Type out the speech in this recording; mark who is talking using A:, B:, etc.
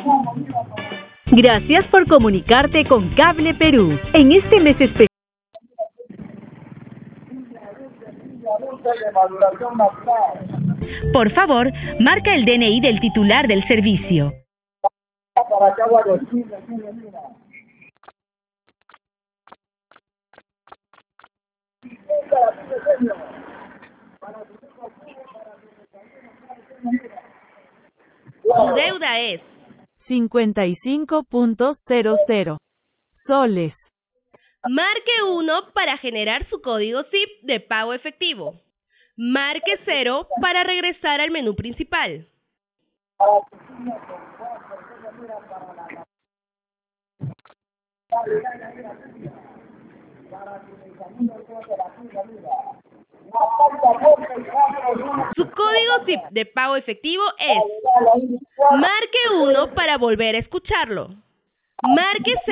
A: Gracias por comunicarte con Cable Perú. En este mes especial. Por favor, marca el DNI del titular del servicio.
B: Su deuda es
C: 55.00 soles.
B: Marque 1 para generar su código SIP de pago efectivo. Marque 0 para regresar al menú principal. Su código SIP de pago efectivo es. Marque 1 para volver a escucharlo. Marque 0